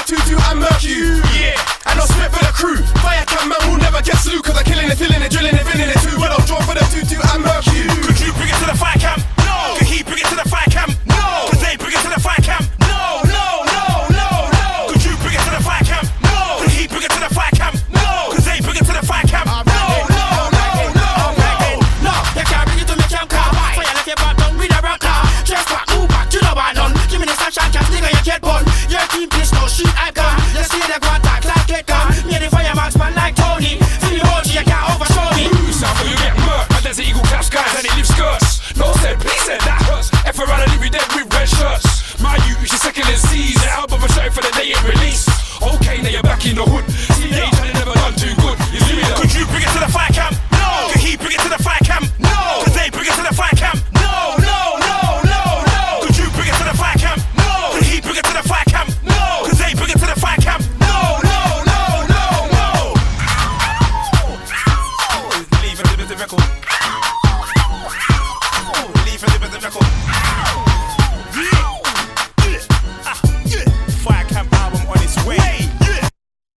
2-2 and murk you. Yeah, and I'll spit for the crew. Fire camp man will never get slew, cause I'm killing it, feeling it, drilling it, feeling it too.